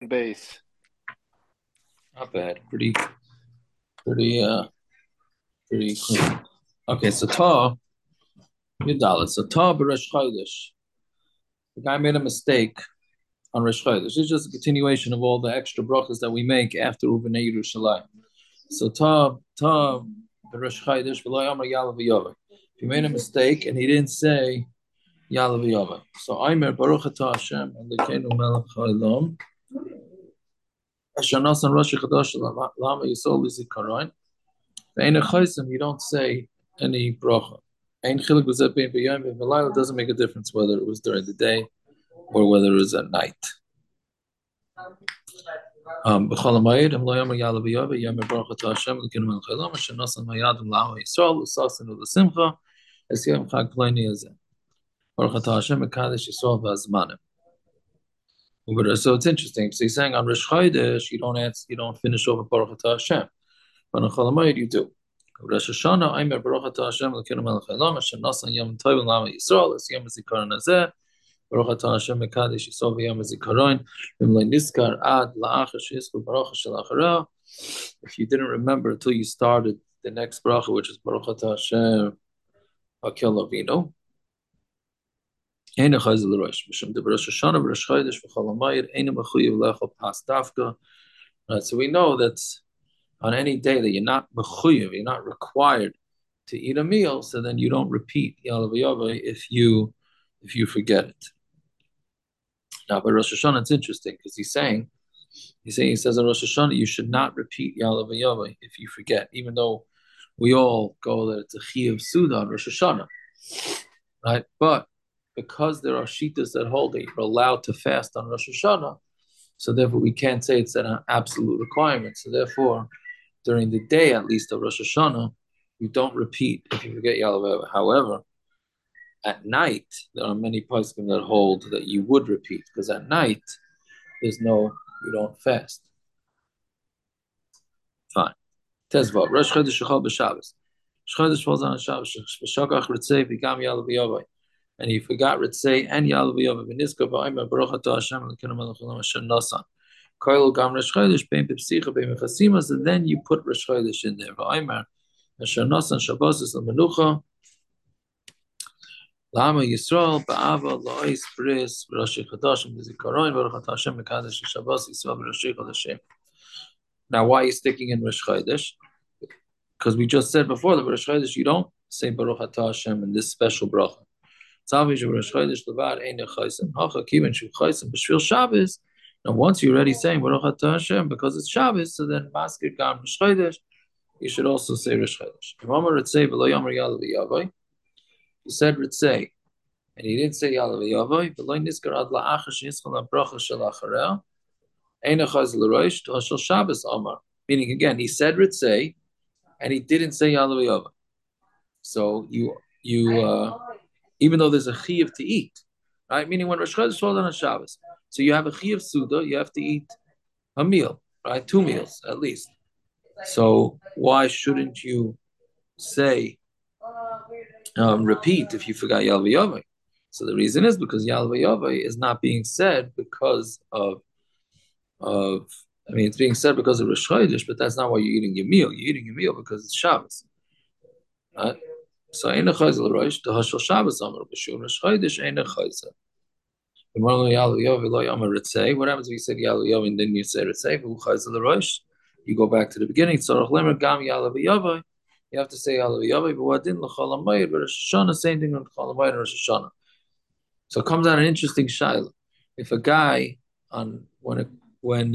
Base. Not bad. Pretty, pretty clean. Okay, so Ta, Yudalit. So Ta b'Rosh Chodesh. The guy made a mistake on Rosh Chodesh. It's just a continuation of all the extra brachas that we make after Uvenei Yerushalayim. So Ta b'Rosh Chodesh v'lo yamar Yalav v'Yavah. If he made a mistake and he didn't say Yalav v'Yavah. So Aimer Baruch Atah Hashem Elokeinu Melech Haolam. Asher nasan Rosh Chodesh Lama Yisol Lizikaron. You don't say any bracha. It doesn't make a difference whether it was during the day or whether it was at night. So it's interesting. So he's saying on Rosh Chodesh, you don't finish over Baruch Atah Hashem. But on Chol Hamoed you do. Rosh Hashanah, Aimer Baruch Atah Hashem Elokeinu Melech Haolam Asher Nasan Yom Tov L'Am Yisrael Es Yom HaZikaron Hazeh Baruch Atah Hashem Mekadesh Yisrael V'Yom HaZikaron V'Mlei Niskar Ad La'achar She'yizku Baruch Shel Acharah. If you didn't remember until you started the next bracha, which is Baruch Atah Hashem Hakel Avinu, Eina Chayzel L'Rosh Mishum De Rosh Hashanah V'Rosh Chodesh V'Chol Hamoed Eina Mechuyev Lechol Pas Dafka. So we know that on any day that you're not mechuyev, you're not required to eat a meal, so then you don't repeat Yalav V'Yavai if you forget it. Now, by Rosh Hashanah, it's interesting because he says on Rosh Hashanah you should not repeat Yalav V'Yavai if you forget, even though we all go that it's a Chiyuv Suda on Rosh Hashanah, right? But because there are shittas that hold that you're allowed to fast on Rosh Hashanah, so therefore we can't say it's an absolute requirement. So therefore, during the day at least of Rosh Hashanah, you don't repeat if you forget Yalav V'Yavai. However, at night, there are many poskim that hold that you would repeat, because at night, you don't fast. Fine. Tezvav, Rosh Chodesh Shechal b'Shabbos. Rosh Chodesh falls on Shabbos. V'shakach Ritzei v'gam Yalav V'Yavai. And he forgot Ritzei and Yalav V'Yavai. V'nizkar b'Aimer Baruch Atah Hashem Elokeinu Melech Haolam Asher Nasan. Koil gam Rosh Chodesh bein b'psicha bein b'chasimas, and then you put Rosh Chodesh in there. V'Aimer Asher Nasan Shabbos is l'menucha. Lama Yisrael ba'ava la'is bris v'Rosh Chodashim v'Zikaron Baruch Atah Hashem Mekadesh Shabbos Yisrael v'Rosh Chodashim. Now, why are you sticking in Rosh Chodesh? Because we just said before that Rosh Chodesh you don't say Baruch Atah Hashem in this special bracha. Tzavish Rosh Chodesh levad ein chaysim hacha kiven shu chaysim b'shvil Shabbos. Now, once you're already saying Baruch Atah Hashem because it's Shabbos, so then maskir gam Rosh Chodesh, you should also say Rosh Chodesh. Remember Ritzei v'lo yomer Yalav V'Yavai. He said Ritzei, and he didn't say Yalav V'Yavai. V'lo niskar ad la'achar she'yischal ha'bracha shel achareh. Eina chayzel l'rosh t'ashel Shabbos Amar. Meaning again, he said Ritzei, and he didn't say Yalav V'Yavai. So you even though there's a chiyuv to eat, right? Meaning when Rosh Chodesh falls on Shabbos, so you have a chiyuv suda, you have to eat a meal, right? 2 meals at least. So why shouldn't you say repeat if you forgot Yalav V'Yavai? So the reason is because Yalav V'Yavai is not being said because of it's being said because of Rosh Chodesh, but that's not why you're eating your meal. You're eating your meal because it's Shabbos. Right? So Eina Chayzel Rosh T'Hashel Shabbos Amar B'Shul Rosh Chodesh Eina Chayzel. What happens if you said Yalav V'Yavai and then you say Ritzei V'Hu Chayzel Rosh? You go back to the beginning. Tzarach Lemer Gam Yalav V'Yavai. You have to say Yalav V'Yavai, but what didn't L'Chol Hamoed, but Rosh Hashanah, same thing on L'Chol Hamoed and Rosh Hashanah. So it comes out an interesting shaila. If a guy when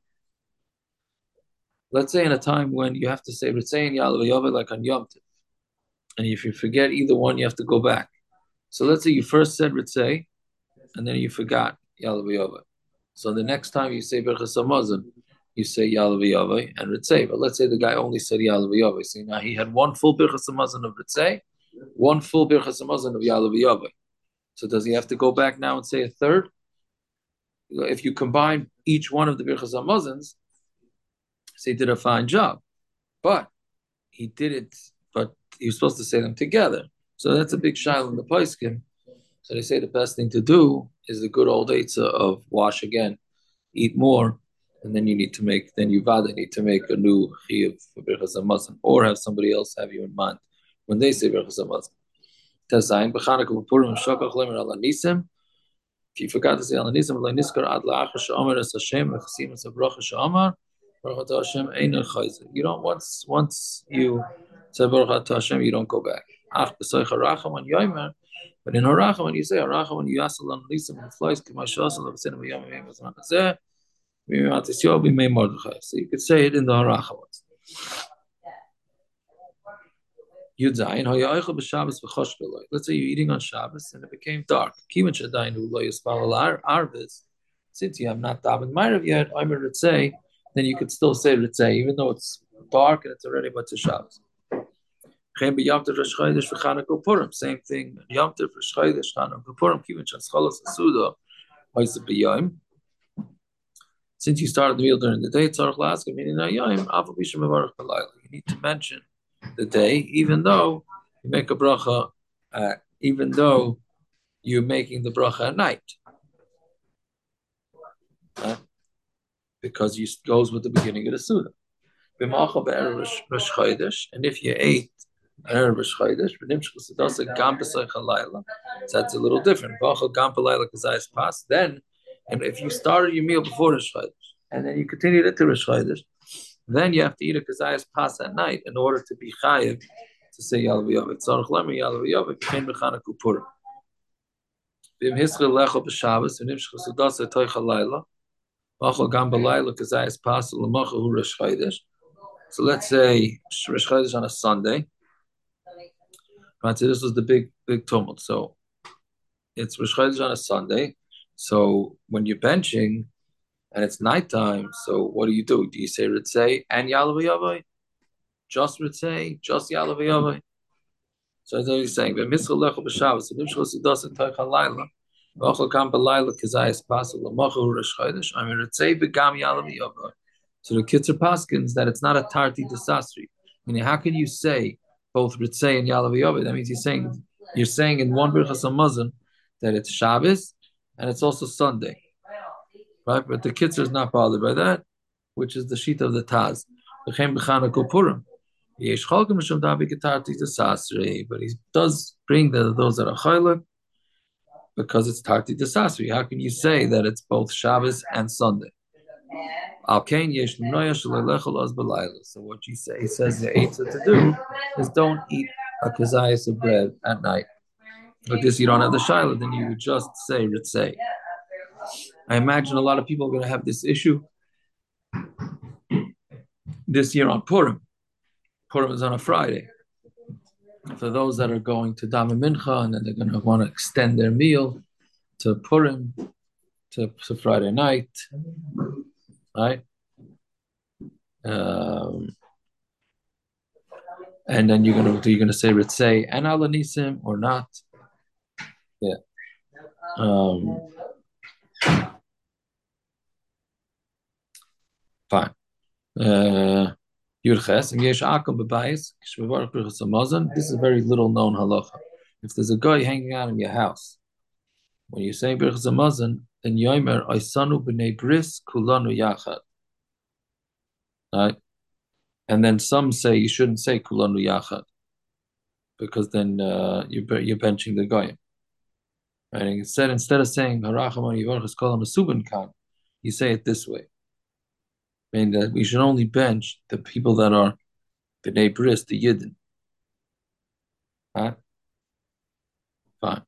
let's say in a time when you have to say Ritzei and Yalav V'Yavai like on Yom Tov, and if you forget either one, you have to go back. So let's say you first said Ritzei, and then you forgot Yalav V'Yavai. So the next time you say Birchas Hamazon, you say Yalav V'Yavai and Ritzei. But let's say the guy only said Yalav V'Yavai. So now he had one full Birchas Hamazon of Ritzei, one full Birchas Hamazon of Yalav V'Yavai. So does he have to go back now and say a third? If you combine each one of the Birchas Hamazons, so he did a fine job. But he did it, but he was supposed to say them together. So that's a big shaila in the Paiskim. So they say the best thing to do is the good old eitzah of wash again, eat more, and then you need to make, then you vada need to make a new chiyuv for Birchas Hamazon, or have somebody else have you in mind when they say Birchas Hamazon. Tazayin b'Chanukah v'Purim shokach lemer ala nisim. If you forgot to say ala nisim, lo niskar ad la'achar she'omer es Hashem v'chasim es bracha she'omar Baruch Atah Hashem ein chayzer. You don't, once you say Baruch Atah Hashem, you don't go back. Ach b'soich haracham on yomer. But in haracham, when you say haracham, when you yasal on nisim and flies k'mashasal of sin v'yom v'yom v'zman hazeh. So you could say it in the haracha ones. Let's say you're eating on Shabbos and it became dark. Since you have not davened Ma'ariv yet, then you could still say Ritzei, even though it's dark and it's already about to Shabbos. Same thing. Yom Tov, Rosh Chodesh, Chanukah, Purim, Kivin Chatzchalas Asuda, Hoyse B'Yom. Since you started the meal during the day, you need to mention the day, even though you make a bracha, even though you're making the bracha at night, because it goes with the beginning of the Suda. And if you ate Erev Rosh Chodesh, so that's a little different. Then, and if you started your meal before Rosh Chodesh, and then you continued it to Rosh Chodesh, then you have to eat a Kazayas Pas at night in order to be chayiv to say Yalav Yavah. Tzarech Lemer Yalav Yavah became B'Chanukah Purim. V'im Hischel Lecho B'Shabbos v'nim Shchasudasa Toich HaLayla V'achol Gam B'Layla Kazayas Pas L'Mocha Hu Rosh Chodesh. So let's say Rosh Chodesh on a Sunday. Right, so this was the big tumult. So it's Rosh Chodesh on a Sunday. So when you're benching and it's nighttime, so what do? Do you say Ritzei and Yalav Yavai? Just Ritzei, just Yalav Yavai? So that's what he's saying. So the Kitzur Paskins that it's not a Tarti Desasri. Meaning, how can you say both Ritzei and Yalav Yavai? That means you're saying in one Birchas Hamazon that it's Shabbos and it's also Sunday. Right? But the Kitzur is not bothered by that, which is the sheet of the Taz. But he does bring those that are chaylik because it's tarti desasri. How can you say that it's both Shabbos and Sunday? So what he says the eitzah to do is don't eat a kazayas of bread at night. But this you don't have the shiloh, then you would just say ritzei. I imagine a lot of people are going to have this issue this year on Purim. Purim is on a Friday. For those that are going to Daven Mincha and then they're going to want to extend their meal to Purim, to Friday night, right? And then you're going to say Ritzei and Ala Nisim or not? Yeah. Fine. This is a very little known halacha. If there's a guy hanging out in your house, when you say Birchas Hamazon, then Yomer Oisanu b'nei bris kulanu yachad. Right? And then some say you shouldn't say kulanu yachad because then you're benching the guy. Right? And instead of saying Harachamon Yivarchas Kolam Asubin Kan, you say it this way. Meaning that we should only bench the people that are b'nei bris, the Yidden. Right? Fine.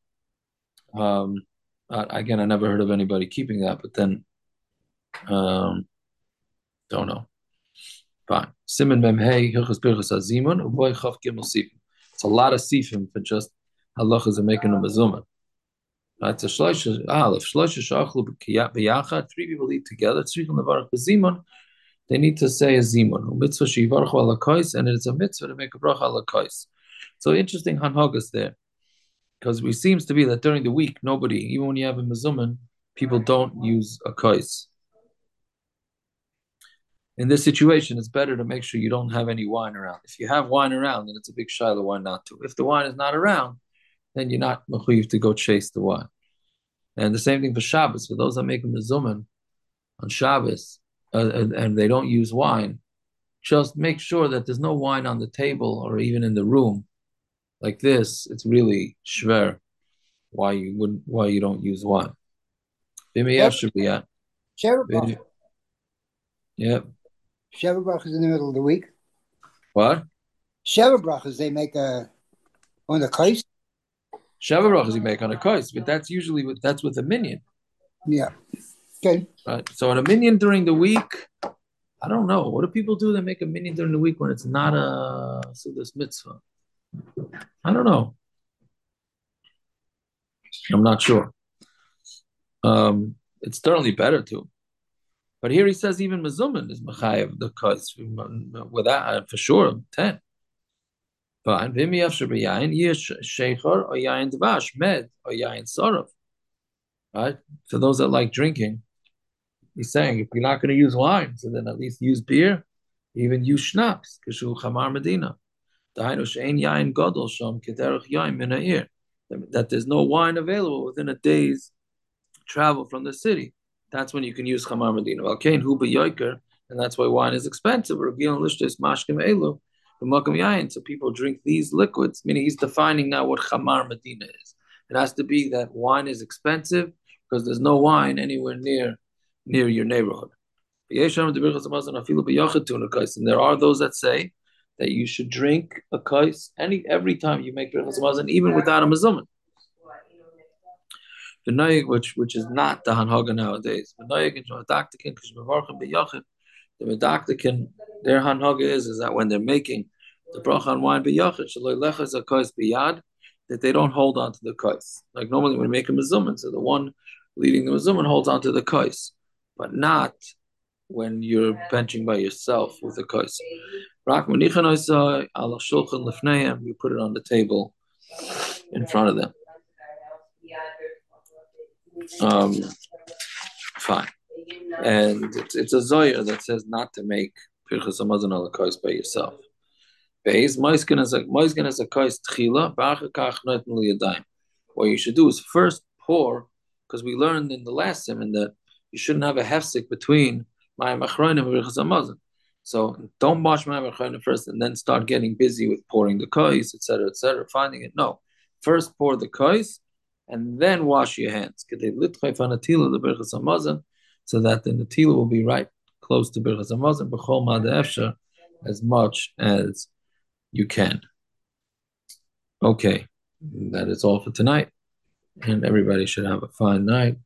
Again, I never heard of anybody keeping that, but then don't know. Fine. Siman Mem Hey Hilchos Birchos Hazimun Uboy Chav Gimel Sifim. It's a lot of sifim for just halachas of making a mezuzah. Right? So Shloisha Aleph Shloisha Shachlu B'Yachad. 3 people eat together. Tzrichim Levarach B'Zimun. They need to say a zimun. Mitzvah sheyivarchu ala kos, and it's a mitzvah to make a bracha ala kos. So interesting hanhagas there, because it seems to be that during the week, nobody, even when you have a mezuman, people don't use a kos. In this situation, it's better to make sure you don't have any wine around. If you have wine around, then it's a big shiloh why not to. If the wine is not around, then you're not mechuyev to go chase the wine. And the same thing for Shabbos. For those that make a mezuman on Shabbos, and they don't use wine, just make sure that there's no wine on the table or even in the room. Like this, it's really schwer why you don't use wine. Sheva, BMF should be at. Sheva Brachas. Yeah. Sheva Brachas in the middle of the week. What? Sheva Brachas, they make on the kais. Sheva brachas you make on a kais, but that's with a minyan, Yeah. Okay. right? So on a minyan during the week, I don't know. What do people do that make a minyan during the week when it's not a Sudas mitzvah? I don't know. I'm not sure. It's certainly better to. But here he says even mezumin is mechayev the kais without for sure 10. Fine. V'im yafsher b'yayin yish sheichar or yayin dvash med or yayin sarav. Right. For those that like drinking, he's saying if you're not going to use wine, so then at least use beer, even use schnapps. Kishu chamar medina. Dahainu she'ein yayin gadol sham kederach yayin min ha'ir. That there's no wine available within a day's travel from the city. That's when you can use chamar medina. Well, kain hu b'yoiker, and that's why wine is expensive. Regiel lishtes mashkim elu. So people drink these liquids, meaning he's defining now what chamar medina is. It has to be that wine is expensive because there's no wine anywhere near your neighborhood. And there are those that say that you should drink a kais every time you make birchas hamazon, even without a mazumin. The noyig, which is not the hanhaga nowadays. The noyig and medaktikin, the medaktikin, their hanhaga is that when they're making the bracha on wine biyachid, shaloi lechas a kais biyad, that they don't hold on to the kais. Like normally when we make a mazumin, so the one leading the mazumin holds on to the kais, but not when you're benching by yourself with the kais. You put it on the table in front of them. Fine. And it's a zoyer that says not to make pirchas hamazon al kais by yourself. Beis moiskin as a kais tchila b'achakach noten liyadayim. What you should do is first pour, because we learned in the last simon that you shouldn't have a hefsek between mayim achronim and pirchas hamazon. So don't wash mayim achronim first and then start getting busy with pouring the kais, etc., finding it. No, first pour the kais and then wash your hands. So that the natila will be right close to birchas hamazon b'chol ma'ad efshar as much as you can. Okay, that is all for tonight, and everybody should have a fine night.